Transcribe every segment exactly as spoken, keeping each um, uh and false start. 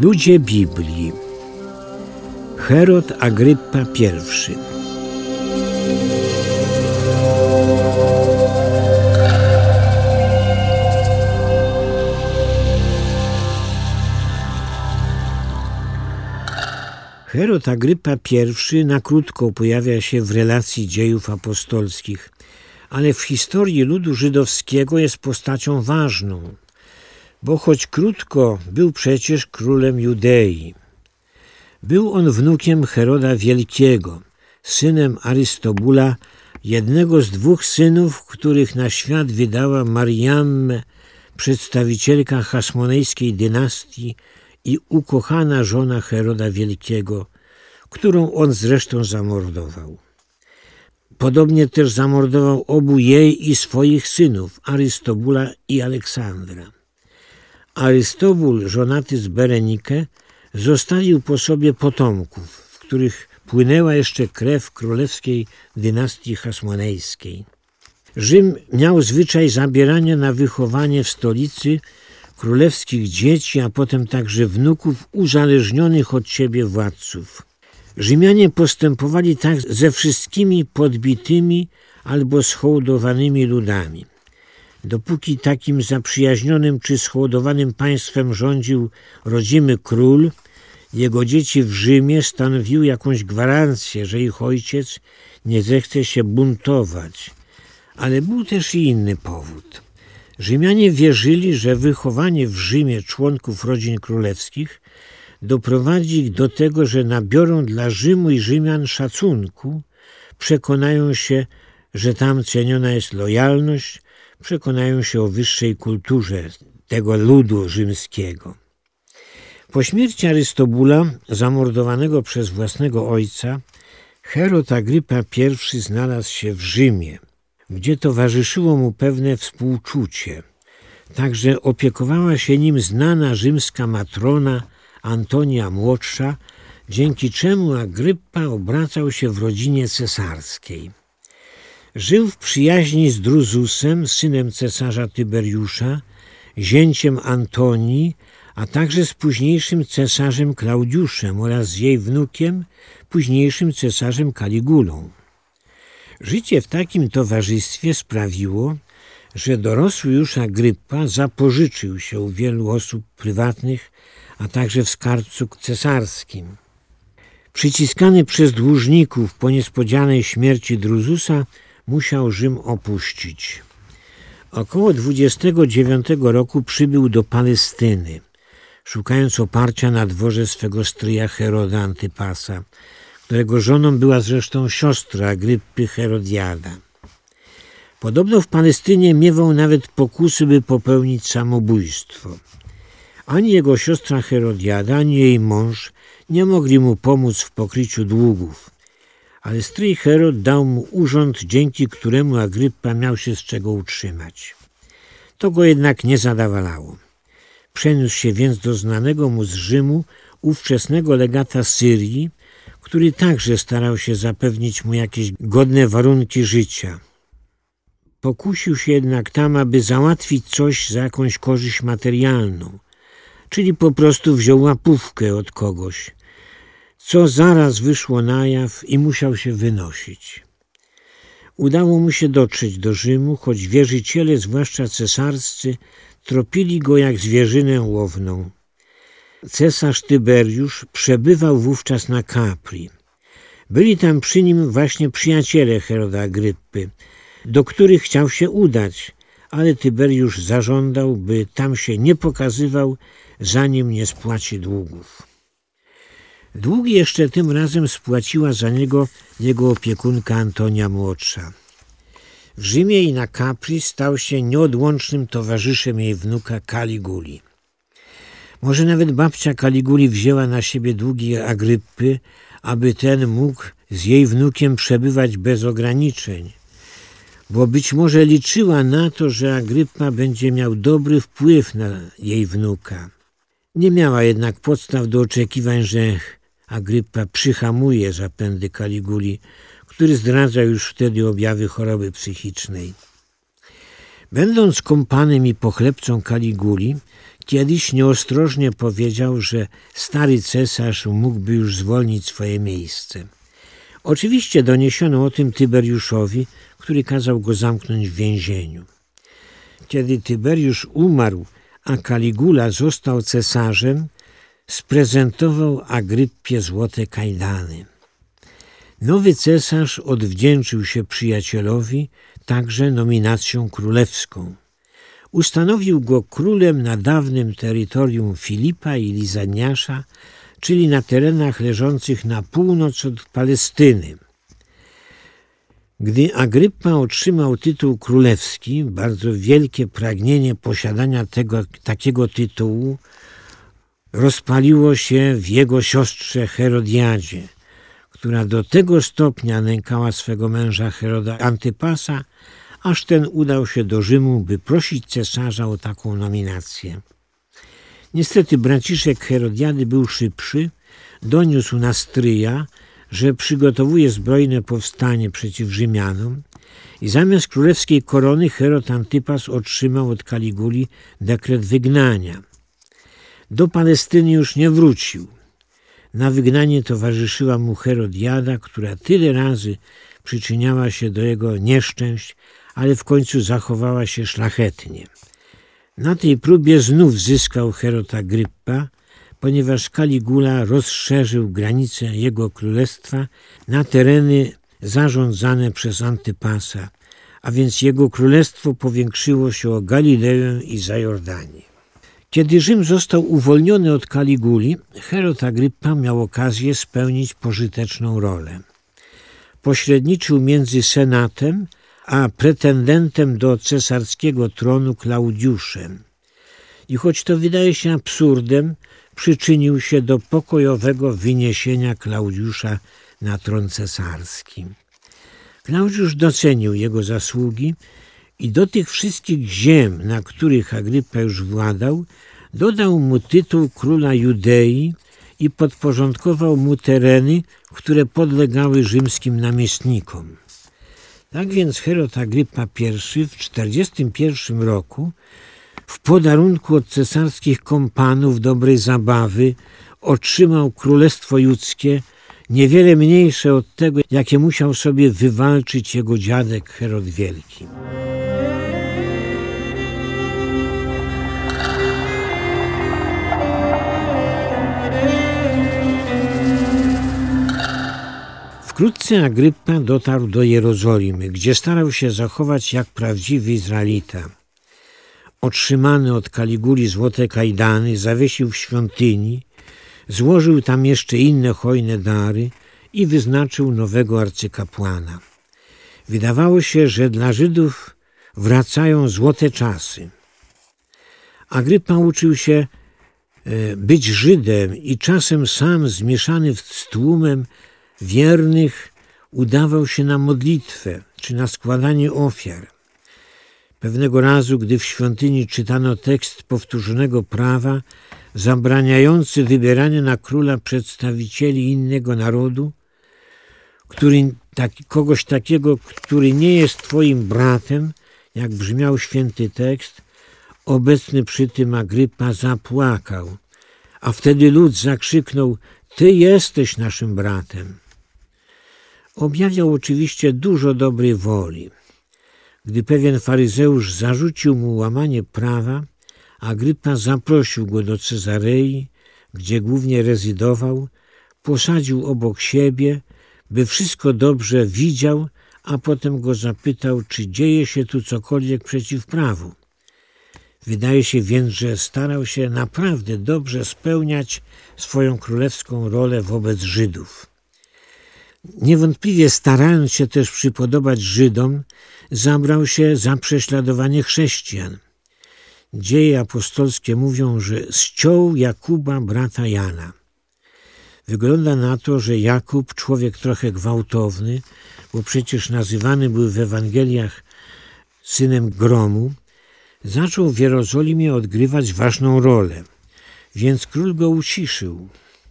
Ludzie Biblii. Herod Agrypa pierwszy. Herod Agrypa pierwszy na krótko pojawia się w relacji dziejów apostolskich, ale w historii ludu żydowskiego jest postacią ważną, bo choć krótko był przecież królem Judei. Był on wnukiem Heroda Wielkiego, synem Arystobula, jednego z dwóch synów, których na świat wydała Mariamme, przedstawicielka hasmonejskiej dynastii i ukochana żona Heroda Wielkiego, którą on zresztą zamordował. Podobnie też zamordował obu jej i swoich synów, Arystobula i Aleksandra. Arystobul, żonaty z Berenikę, zostawił po sobie potomków, w których płynęła jeszcze krew królewskiej dynastii hasmonejskiej. Rzym miał zwyczaj zabierania na wychowanie w stolicy królewskich dzieci, a potem także wnuków uzależnionych od siebie władców. Rzymianie postępowali tak ze wszystkimi podbitymi albo schołdowanymi ludami. Dopóki takim zaprzyjaźnionym czy schołdowanym państwem rządził rodzimy król, jego dzieci w Rzymie stanowiły jakąś gwarancję, że ich ojciec nie zechce się buntować. Ale był też i inny powód. Rzymianie wierzyli, że wychowanie w Rzymie członków rodzin królewskich doprowadzi ich do tego, że nabiorą dla Rzymu i Rzymian szacunku, przekonają się, że tam ceniona jest lojalność, przekonają się o wyższej kulturze tego ludu rzymskiego. Po śmierci Arystobula, zamordowanego przez własnego ojca, Herod Agrypa pierwszy znalazł się w Rzymie, gdzie towarzyszyło mu pewne współczucie. Także opiekowała się nim znana rzymska matrona Antonia Młodsza, dzięki czemu Agrypa obracał się w rodzinie cesarskiej. Żył w przyjaźni z Druzusem, synem cesarza Tyberiusza, zięciem Antonii, a także z późniejszym cesarzem Klaudiuszem oraz z jej wnukiem, późniejszym cesarzem Kaligulą. Życie w takim towarzystwie sprawiło, że dorosły już Agrypa zapożyczył się u wielu osób prywatnych, a także w skarbcu cesarskim. Przyciskany przez dłużników po niespodzianej śmierci Druzusa musiał Rzym opuścić. Około dwudziestego dziewiątego roku przybył do Palestyny, szukając oparcia na dworze swego stryja Heroda Antypasa, którego żoną była zresztą siostra Agrypy, Herodiada. Podobno w Palestynie miewał nawet pokusy, by popełnić samobójstwo. Ani jego siostra Herodiada, ani jej mąż nie mogli mu pomóc w pokryciu długów, ale stryj Herod dał mu urząd, dzięki któremu Agrypa miał się z czego utrzymać. To go jednak nie zadowalało. Przeniósł się więc do znanego mu z Rzymu ówczesnego legata Syrii, który także starał się zapewnić mu jakieś godne warunki życia. Pokusił się jednak tam, aby załatwić coś za jakąś korzyść materialną, czyli po prostu wziął łapówkę od kogoś, co zaraz wyszło na jaw i musiał się wynosić. Udało mu się dotrzeć do Rzymu, choć wierzyciele, zwłaszcza cesarscy, tropili go jak zwierzynę łowną. Cesarz Tyberiusz przebywał wówczas na Capri. Byli tam przy nim właśnie przyjaciele Heroda Agrypy, do których chciał się udać, ale Tyberiusz zażądał, by tam się nie pokazywał, zanim nie spłaci długów. Długi jeszcze tym razem spłaciła za niego jego opiekunka Antonia Młodsza. W Rzymie i na Capri stał się nieodłącznym towarzyszem jej wnuka Kaliguli. Może nawet babcia Kaliguli wzięła na siebie długi Agrypy, aby ten mógł z jej wnukiem przebywać bez ograniczeń, bo być może liczyła na to, że Agrypa będzie miał dobry wpływ na jej wnuka. Nie miała jednak podstaw do oczekiwań, że Agrypa przyhamuje zapędy Kaliguli, który zdradza już wtedy objawy choroby psychicznej. Będąc kompanem i pochlebcą Kaliguli, Kiedyś nieostrożnie powiedział, że stary cesarz mógłby już zwolnić swoje miejsce. Oczywiście doniesiono o tym Tyberiuszowi, który kazał go zamknąć w więzieniu. Kiedy Tyberiusz umarł, a Kaligula został cesarzem, sprezentował Agryppie złote kajdany. Nowy cesarz odwdzięczył się przyjacielowi także nominacją królewską. Ustanowił go królem na dawnym terytorium Filipa i Lizaniasza, czyli na terenach leżących na północ od Palestyny. Gdy Agryppa otrzymał tytuł królewski, bardzo wielkie pragnienie posiadania tego, takiego tytułu rozpaliło się w jego siostrze Herodiadzie, która do tego stopnia nękała swego męża Heroda Antypasa, aż ten udał się do Rzymu, by prosić cesarza o taką nominację. Niestety braciszek Herodiady był szybszy, doniósł na stryja, że przygotowuje zbrojne powstanie przeciw Rzymianom i zamiast królewskiej korony Herod Antypas otrzymał od Kaliguli dekret wygnania. Do Palestyny już nie wrócił. Na wygnanie towarzyszyła mu Herodiada, która tyle razy przyczyniała się do jego nieszczęść, ale w końcu zachowała się szlachetnie. Na tej próbie znów zyskał Herod Agryppa, ponieważ Kaligula rozszerzył granice jego królestwa na tereny zarządzane przez Antypasa, a więc jego królestwo powiększyło się o Galileę i Zajordanię. Kiedy Rzym został uwolniony od Kaliguli, Herod Agryppa miał okazję spełnić pożyteczną rolę. Pośredniczył między senatem a pretendentem do cesarskiego tronu Klaudiuszem. I choć to wydaje się absurdem, przyczynił się do pokojowego wyniesienia Klaudiusza na tron cesarski. Klaudiusz docenił jego zasługi i do tych wszystkich ziem, na których Agryppa już władał, dodał mu tytuł króla Judei i podporządkował mu tereny, które podlegały rzymskim namiestnikom. Tak więc Herod Agryppa I w czterdziestym pierwszym roku w podarunku od cesarskich kompanów dobrej zabawy otrzymał królestwo judzkie, niewiele mniejsze od tego, jakie musiał sobie wywalczyć jego dziadek Herod Wielki. Wkrótce Agryppa dotarł do Jerozolimy, gdzie starał się zachować jak prawdziwy Izraelita. Otrzymany od Kaliguli złote kajdany zawiesił w świątyni, złożył tam jeszcze inne hojne dary i wyznaczył nowego arcykapłana. Wydawało się, że dla Żydów wracają złote czasy. Agryppa uczył się być Żydem i czasem sam, zmieszany z tłumem wiernych, udawał się na modlitwę czy na składanie ofiar. Pewnego razu, gdy w świątyni czytano tekst powtórzonego prawa zabraniający wybierania na króla przedstawicieli innego narodu, który, taki, kogoś takiego, który nie jest twoim bratem, jak brzmiał święty tekst, obecny przy tym Agryppa zapłakał, a wtedy lud zakrzyknął: ty jesteś naszym bratem. Objawiał oczywiście dużo dobrej woli. Gdy pewien faryzeusz zarzucił mu łamanie prawa, Agryppa zaprosił go do Cezarei, gdzie głównie rezydował, posadził obok siebie, by wszystko dobrze widział, a potem go zapytał, czy dzieje się tu cokolwiek przeciw prawu. Wydaje się więc, że starał się naprawdę dobrze spełniać swoją królewską rolę wobec Żydów. Niewątpliwie starając się też przypodobać Żydom, zabrał się za prześladowanie chrześcijan. Dzieje apostolskie mówią, że ściął Jakuba, brata Jana. Wygląda na to, że Jakub, człowiek trochę gwałtowny, bo przecież nazywany był w Ewangeliach synem gromu, zaczął w Jerozolimie odgrywać ważną rolę, więc król go uciszył.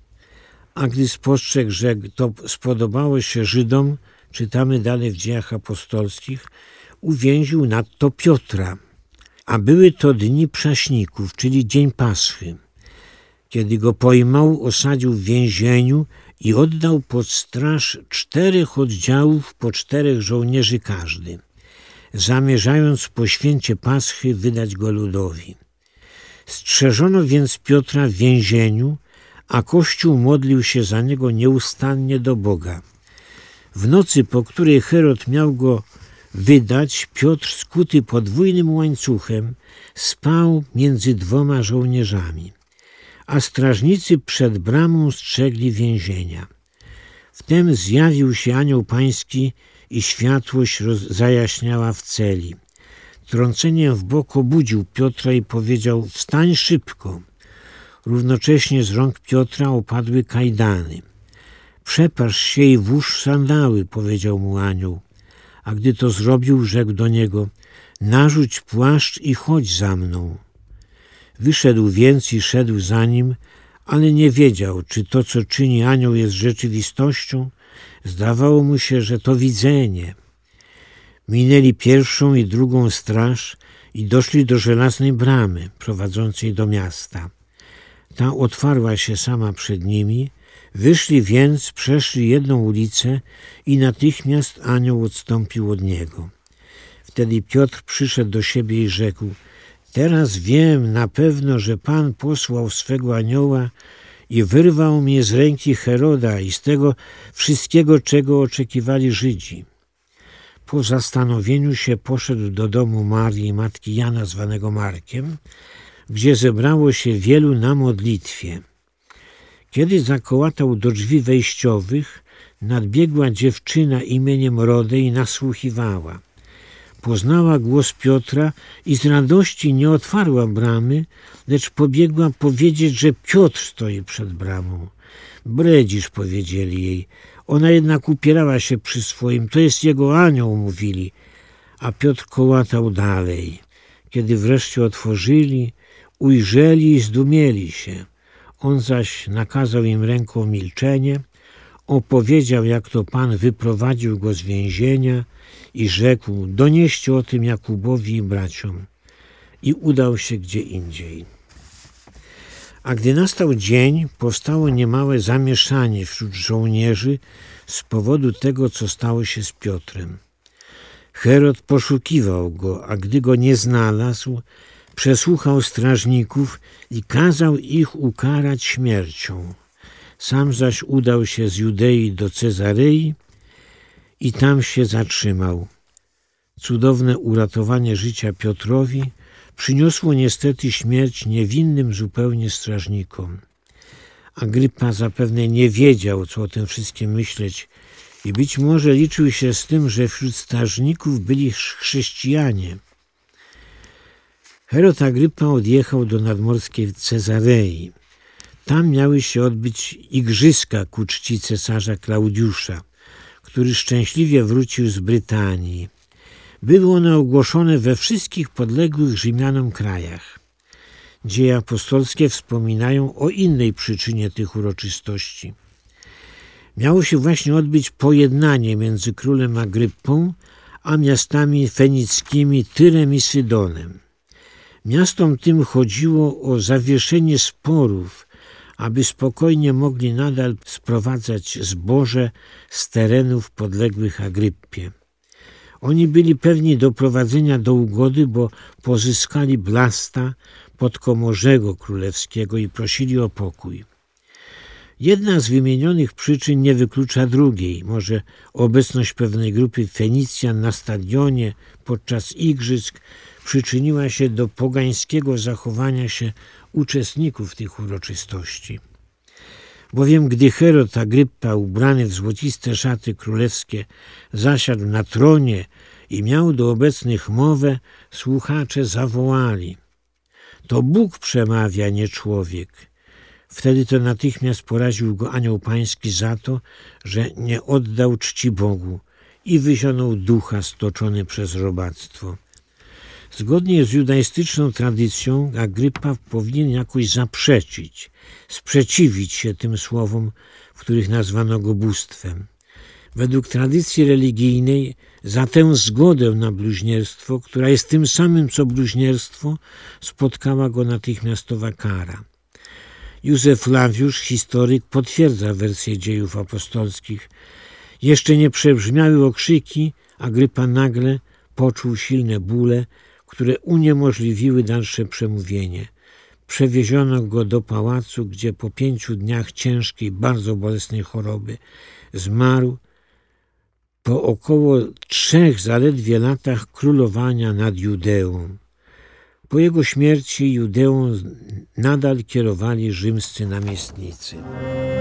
A gdy spostrzegł, że to spodobało się Żydom, czytamy dalej w Dziejach Apostolskich, uwięził nadto Piotra A były to dni Prześników, czyli dzień Paschy. Kiedy go pojmał, osadził w więzieniu i oddał pod straż czterech oddziałów po czterech żołnierzy każdy, zamierzając po święcie Paschy wydać go ludowi. Strzeżono więc Piotra w więzieniu, a Kościół modlił się za niego nieustannie do Boga. W nocy, po której Herod miał go wydać, Piotr, skuty podwójnym łańcuchem, spał między dwoma żołnierzami, a strażnicy przed bramą strzegli więzienia. Wtem zjawił się anioł pański i światłość roz- zajaśniała w celi. Trąceniem w bok obudził Piotra i powiedział: wstań szybko. Równocześnie z rąk Piotra opadły kajdany. Przepasz się i włóż sandały, powiedział mu anioł. A gdy to zrobił, rzekł do niego: narzuć płaszcz i chodź za mną. Wyszedł więc i szedł za nim, ale nie wiedział, czy to, co czyni anioł, jest rzeczywistością. Zdawało mu się, że to widzenie. Minęli pierwszą i drugą straż i doszli do żelaznej bramy prowadzącej do miasta. Ta otwarła się sama przed nimi. Wyszli więc, przeszli jedną ulicę i natychmiast anioł odstąpił od niego. Wtedy Piotr przyszedł do siebie i rzekł: teraz wiem na pewno, że Pan posłał swego anioła i wyrwał mnie z ręki Heroda i z tego wszystkiego, czego oczekiwali Żydzi. Po zastanowieniu się poszedł do domu Marii, matki Jana zwanego Markiem, gdzie zebrało się wielu na modlitwie. Kiedy zakołatał do drzwi wejściowych, nadbiegła dziewczyna imieniem Rody i nasłuchiwała. Poznała głos Piotra i z radości nie otwarła bramy, lecz pobiegła powiedzieć, że Piotr stoi przed bramą. Bredzisz, powiedzieli jej. Ona jednak upierała się przy swoim. To jest jego anioł, mówili. A Piotr kołatał dalej. Kiedy wreszcie otworzyli, ujrzeli i zdumieli się. On zaś nakazał im ręką milczenie, opowiedział, jak to Pan wyprowadził go z więzienia i rzekł: donieście o tym Jakubowi i braciom. I udał się gdzie indziej. A gdy nastał dzień, powstało niemałe zamieszanie wśród żołnierzy z powodu tego, co stało się z Piotrem. Herod poszukiwał go, a gdy go nie znalazł, przesłuchał strażników i kazał ich ukarać śmiercią. Sam zaś udał się z Judei do Cezarei i tam się zatrzymał. Cudowne uratowanie życia Piotrowi przyniosło niestety śmierć niewinnym zupełnie strażnikom. Agrypa zapewne nie wiedział, co o tym wszystkim myśleć i być może liczył się z tym, że wśród strażników byli chrześcijanie. Herod Agrypa odjechał do nadmorskiej Cezarei. Tam miały się odbyć igrzyska ku czci cesarza Klaudiusza, który szczęśliwie wrócił z Brytanii. Były one ogłoszone we wszystkich podległych Rzymianom krajach. Dzieje apostolskie wspominają o innej przyczynie tych uroczystości. Miało się właśnie odbyć pojednanie między królem Agryppą a miastami fenickimi Tyrem i Sydonem. Miastom tym chodziło o zawieszenie sporów, aby spokojnie mogli nadal sprowadzać zboże z terenów podległych Agryppie. Oni byli pewni doprowadzenia do ugody, bo pozyskali Blasta, podkomorzego królewskiego, i prosili o pokój. Jedna z wymienionych przyczyn nie wyklucza drugiej. Może obecność pewnej grupy Fenicjan na stadionie podczas igrzysk przyczyniła się do pogańskiego zachowania się uczestników tych uroczystości. Bowiem gdy Herod Agrypa, ubrany w złociste szaty królewskie, zasiadł na tronie i miał do obecnych mowę, słuchacze zawołali: to Bóg przemawia, nie człowiek. Wtedy to natychmiast poraził go anioł pański za to, że nie oddał czci Bogu i wyzionął ducha stoczony przez robactwo. Zgodnie z judaistyczną tradycją Agrypa powinien jakoś zaprzeczyć, sprzeciwić się tym słowom, w których nazwano go bóstwem. Według tradycji religijnej za tę zgodę na bluźnierstwo, która jest tym samym co bluźnierstwo, spotkała go natychmiastowa kara. Józef Flawiusz, historyk, potwierdza wersję Dziejów Apostolskich. Jeszcze nie przebrzmiały okrzyki, Agrypa nagle poczuł silne bóle, które uniemożliwiły dalsze przemówienie. Przewieziono go do pałacu, gdzie po pięciu dniach ciężkiej, bardzo bolesnej choroby zmarł po około trzech zaledwie latach królowania nad Judeą. Po jego śmierci Judeą nadal kierowali rzymscy namiestnicy.